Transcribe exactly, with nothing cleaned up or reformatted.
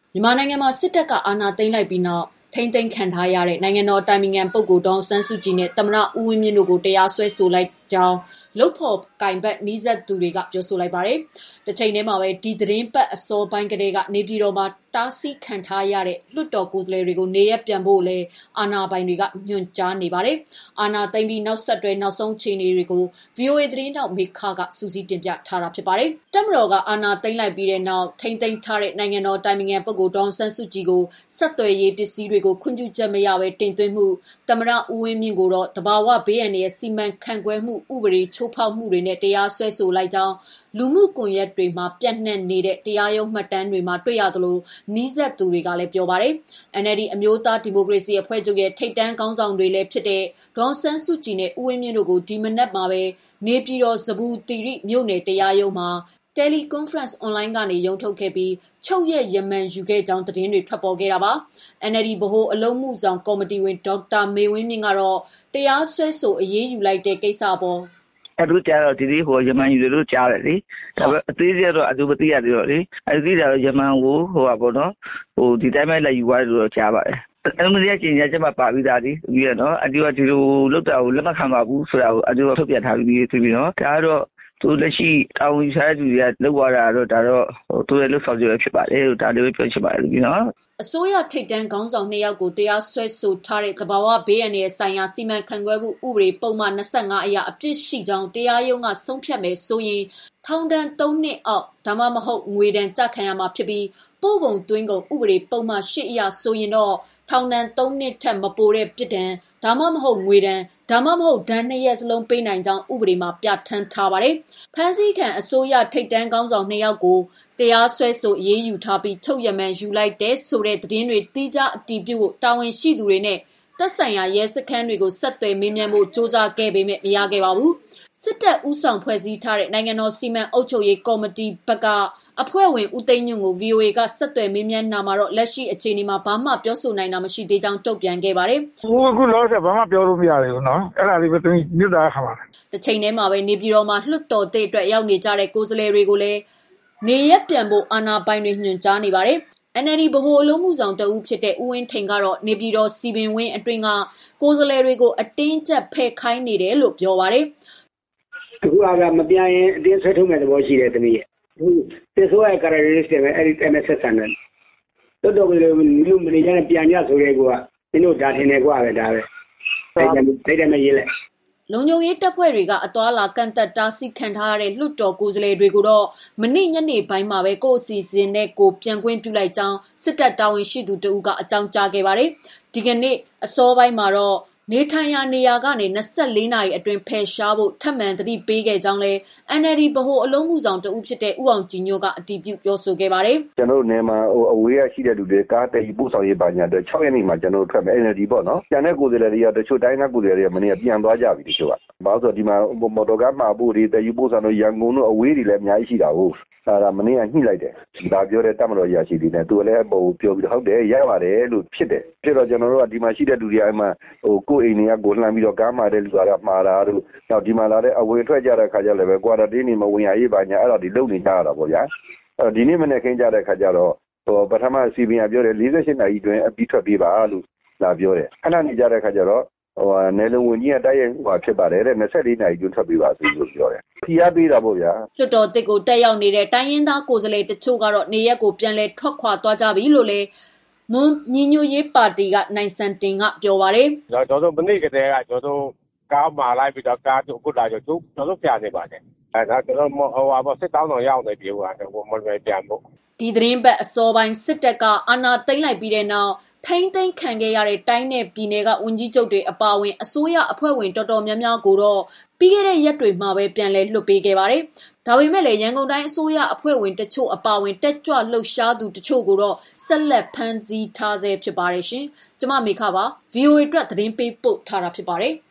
မြန်မာနိုင်ငံမှာစစ်တပ်ကအာဏာသိမ်းလိုက်ပြီးနောက်ထိန်းသိမ်းခံထားရတဲ့နိုင်ငံတော်တိုင်ပင်ခံပုဂ္ဂိုလ်ဒေါ်အောင်ဆန်းစုကြည်နဲ့သမ္မတဦးဝင်းမြင့်တို့ကိုတရားစွဲဆိုလိုက်ကြောင်းလုပ်ဖော်ကိုင်ဘက်နီးစပ်သူတွေကပြောဆိုလိုက်ပါတယ်။တစ်ချိန်တည်းမှာပဲဒီသတင်းပတ်အစောပိုင်းကတည်းကနေပြည်တော်မှာတားဆီးခံထားရတဲ့လွှတ်တော်ကိုယ်စားလှယ်တွေကိုနေရက်ပြန်ဖို့လည်းအာဏာပိုင်တွေကညွှန်ကြားနေပါတယ်။အာဏာသိမ်းပြီးနောက်ဆက်တွဲနောက်ဆုံးအခြေအနေတွေကို ဗွီအိုအေ သတင်းတောက်မေခကစူးစီးတင်ပြထားတာဖြစ်ပါတယ်။တပ်မတော်ကအာဏာသိမ်းလိုက်ပြီးတဲ့နောက်ထိန်းသိမ်းထားတဲ့နိုင်ငံတော်တိုင်ပင်ခံပုဂ္ဂိုလ်ဒေါ်အောင်ဆန်းစုကြည်ကိုဆက်သွယ်ရေးပစ္စည်းတွေကိုခွင့်ပြုချက်မရဘဲတင်သွင်းမှုသမ္မတဦးဝင်းမြင့်ကိုတော့တဘာဝဘေးအန္တရာယ်စီမံခန့်ခွဲမှုဥပဒေချိုးဖောက်မှုတွေနဲ့တရားစွဲဆိုလိုက်ကြောင်းလူမှုကွန်ရက်တွေမှာပြန့်နှံ့နေတဲ့တရားရုံးမှတ်တမ်းတွေမှာတွေ့ရသလိုနီးစပ်သူတွေကလည်းပြောပါတယ်။ အန် အယ်လ် ဒီ အမျိုးသားဒီမိုကရေစီအဖွဲ့ချုပ်ရဲ့ထိပ်တန်းခေါင်းဆောင်တွေလည်းဖြစ်တဲ့ဒေါ်အောင်ဆန်းစုကြည်နဲ့ဦးဝင်းမြင့်တို့ကိုဒီမနက်မှာပဲနေပြည်တော်ဇဗ္ဗူသီရိမြို့နယ်တရားရုံးမှာတယ်လီကွန်ဖရင့်အွန်လိုင်းကနေရုံးထုတ်ခဲ့ပြီးချုပ်ရက်ရမန်ယူခဲ့ကြောင်းသတင်းတွေထွက်ပေါ်ခဲ့တာပါ။ အန် အယ်လ် ဒီ ဗဟိုအလုပ်မှုဆောင်ကော်မတီဝင်ဒေါက်တာမေဝင်းမြင့်ကတော့တရားစွဲဆိုအရေးယူလိုက်တဲ့ကိစ္စပေါ်အဲ့လိုကြားတော့ဒီဒီဟိုယမန်ယူလို့ကြားတယ်လေဒါပေမဲ့အသေးစိတ်တော့အတူမသိရသေးတော့လေအဲ့ဒီတော့ယမန်ကိုဟိုပါပေါ့နော်ဟိုဒီတိုင်းပဲလက်ယူသွားတယ်လို့ကြားပါတယ်အဲ့လိုမျိုးကျင်ညာချက်မှာပါပြီးသားဒီပြီးရနော်အတူကဒီလိုလောက်တာကိုလက်မခံပါဘူးဆိုတာကိုအတူထုတ်ပြန်ထားပြီးပြီးပြီးနော်ဒါကတော့သူလက်ရှိတာဝန်ယူထားတဲ့သူတွေကလောက်ရတာတော့ဒါတော့ဟိုသူရဲ့လောက်ဆောင်ကြရဖြစ်ပါတယ်လို့ဒါလေးပဲပြောချင်ပါတယ်ပြီးနော်အစိုးရထိပ်တန်းခေါင်းဆောင်နှစ်ယောက်ကိုတရားစွဲဆိုထားတဲ့သဘာဝဘေးအန္တရာယ်ဆိုင်ရာစီမံခန့်ခွဲမှုဥပဒေပုံမှန်၂၅အရာအပြစ်ရှိကြောင်းတရားရုံးကဆုံးဖြတ်မယ်ဆိုရင်ထောင်ဒဏ်၃နှစ်အောက်ဒါမှမဟုတ်ငွေဒဏ်ကြခံရမှာဖြစ်ပြီးပို့ကုန်သွင်းကုန်ဥပဒေပုံမှန်၈အရာဆိုရင်တော့ထောင်ဒဏ်၃နှစ်ထက်မပိုတဲ့ပြစ်ဒဏ်ဒါမှမဟုတ်ငွေဒဏ်ဒါမှမဟုတ်ဒဏ်နှစ်ရက်စလုံးပေးနိုင်ကြောင်းဥပဒေမှာပြဋ္ဌာန်းထားပါတယ်။ဖမ်းဆီးခံအစိုးရထိပ်တန်းခေါင်းဆောင်နှစ်ယောက်ကိုတရားစွဲဆိုအရေးယူထားပြီးချုပ်ရမန်ယူလိုက်တဲ့ဆိုတဲ့သတင်းတွေတိကျအတည်ပြုဖို့တာဝန်ရှိသူတွေနဲ့သက်ဆိုင်ရာရဲစခန်းတွေကိုဆက်သွယ်မေးမြန်းဖို့စ조사ခဲ့ပေမဲ့မရခဲ့ပါဘူး။စစ်တပ်ဦးဆောင်ဖွဲ့စည်းထားတဲ့နိုင်ငံတော်စီမံအုပ်ချုပ်ရေးကော်မတီဘက်ကအဖွဲ့ဝင်ဦးသိန်းညွန့်ကို ဗွီအိုအေ ကဆက်သွယ်မေးမြန်းနာမှာတော့လက်ရှိအခြေအနေမှာဘာမှပြောဆိုနိုင်တာမရှိသေးကြောင်းတုံ့ပြန်ခဲ့ပါတယ်။အခုလောဆယ်ဘာမှပြောလို့မရသေးဘူးနော်။အဲ့ဒါလေးပဲသူညွတ်တာခါပါ။တစ်ချိန်တည်းမှာပဲနေပြည်တော်မှာလွှတ်တော်တဲ့အတွက်ရောက်နေကြတဲ့ကိုယ်စားလှယ်တွေကိုလည်းနေရက်ပြန်ဖို့အာဏာပိုင်တွေညွှန်ကြားနေပါတယ်။ အန် အယ်လ် ဒီ ဗဟိုအလုပ်မှုဆောင်တဦးဖြစ်တဲ့ဦးဝင်းထိန်ကတော့နေပြည်တော်စီပင်ဝင်းအတွင်းကကိုယ်စားလှယ်တွေကိုအတင်းကျပ်ဖယ်ခိုင်းနေတယ်လို့ပြောပါတယ်။အခုကမပြရင်အတင်းဆွဲထုတ်မဲ့သဘောရှိတယ်သမီးရဲ့။အခုတေဆိုးရဲ့ characteristic ပဲအဲ့ဒီ M S ဆန်တယ်။တော်တော်ကလေးလူမနေကြနဲ့ပြန်ကြဆိုရဲကွာ။မင်းတို့ဒါထင်တယ်ကွာပဲဒါပဲ။အဲ့ဒါအဲ့ဒါမရေးလိုက်လုံခြုံရေးတပ်ဖွဲ့တွေကအသွာလာကန့်သက်တားဆီးခံထားရတဲ့လွှတ်တော်ကိုယ်စားလှယ်တွေကိုတော့မနေ့ညနေပိုင်းမှာပဲကိုယ့်အစီအစဉ်နဲ့ကိုပြန်ကွင်းပြုလိုက်ကြောင်းစစ်တပ်တာဝန်ရှိသူတဦးကအကြောင်းကြားခဲ့ပါတယ်။ဒီကနေ့အစောပိုင်းမှာတော့နေထိုင်ရာနေရာကနေ၂၄နာရီအတွင်းဖယ်ရှားဖို့ထပ်မံသတိပေးခဲ့ကြောင်းလဲ အန် အယ်လ် ဒီ ဗဟိုအလုံးမှုဆောင်တဦးဖြစ်တဲ့ဦးအောင်ကြည်ညိုကအတည်ပြုပြောဆိုခဲ့ပါတယ်။ကျွန်တော်တို့နေမှာဟိုအဝေးရရှိတဲ့လူတွေကားတည်ပို့ဆောင်ရေးပါညာအတွက်၆ရက်နေ့မှာကျွန်တော်တို့ထွက်မယ် အန် အယ်လ် ဒီ ပေါ့နော်။ကျန်တဲ့ကိုယ်စားလှယ်တွေကတချို့တိုင်းကကိုယ်စားလှယ်တွေကမနေ့ကပြန်သွားကြပြီတချို့က။ဘာလို့ဆိုဒီမှာမော်တော်ကားမှာပို့တွေတည်ပို့ဆောင်တို့ရန်ကုန်တို့အဝေးတွေလည်းအများကြီးရှိတာဟုတ်။အဲ့ဒါမနေ့ကညှိလိုက်တယ်။ဒါပြောတဲ့တပ်မတော်ရာရှိတွေနဲ့သူလည်းဟိုပြောပြီးဟုတ်တယ်ရပါတယ်လို့ဖြစ်တယ်။ဖြစ်တော့ကျွန်တော်တို့ကဒီမှာရှိတဲ့လူတွေအမှဟိုကိုယ်အိမ်တွေကကိုလှမ်းပြီးတော့ကားမှာတဲ့လူကမှားတာတို့နောက်ဒီမှာလာတဲ့အဝင်ထွက်ကြတဲ့ခါကျလည်းပဲကွာရတင်းနေမဝင်ရရေးပါညာအဲ့တော့ဒီလုံနေကြရတာပေါ့ဗျာ။အဲ့ဒီနေ့မနေ့ခင်းကြတဲ့ခါကျတော့ဟိုပထမစီပင်ကပြောတယ်၄၈နာရီတွင်အပြီးထွက်ပေးပါလို့လာပြောတယ်။အဲ့ဒါနေကြတဲ့ခါကျတော့ဟိုနယ်လုံဝင်ကြီးကတိုက်ရိုက်ဟိုဖြစ်ပါတယ်တဲ့၂၄နာရီတွင်ထွက်ပေးပါဆိုလို့ပြောတယ်။ဖိအားပေးတာပေါ့ဗျာ။လွှတ်တော်တစ်ကိုတက်ရောက်နေတဲ့တိုင်းရင်းသားကိုယ်စားလှယ်တချို့ကတော့နေရက်ကိုပြန်လဲထွက်ခွာသွားကြပြီလို့လဲမွန်ညီညွတ်ရေးပါတီကနိုင်စံတင်ကပြောပါတယ်။ကျွန်တော်တို့မနေ့ကတည်းကကျွန်တော်တို့ကားမှာလိုက်ပြီးတော့ကားတို့အခုလာကြတို့ကျွန်တော်တို့ပြန်နေပါတယ်။အဲဒါကျွန်တော်ဟိုဟာပေါ့စစ်တောင်းတော်ရောက်နေပြီဟိုဟာဟိုမလွယ်ပြန်ဖို့ဒီသတင်းပတ်အစောပိုင်းစစ်တပ်ကအာဏာသိမ်းလိုက်ပြီးတဲ့နောက်ထိန်းသိမ်းခံခဲ့ရတဲ့တိုင်းနယ်ပြည်နယ်ကဝန်ကြီးချုပ်တွေအပါအဝင်အစိုးရအဖွဲ့ဝင်တော်တော်များများကိုတော့ပြီးခဲ့တဲ့ရက်တွေမှာပဲပြန်လည်လွှတ်ပေးခဲ့ပါတယ်။ဒါပေမဲ့လည်းရန်ကုန်တိုင်းအစိုးရအဖွဲ့ဝင်တချို့အပါအဝင်တက်ကြွလှုပ်ရှားသူတချို့ကိုတော့ဆက်လက်ဖမ်းဆီးထားဆဲဖြစ်ပါတယ်ရှင်။ကျွန်မမေခပါ ဗီအိုအေ အတွက်သတင်းပေးပို့ထားတာဖြစ်ပါတယ်။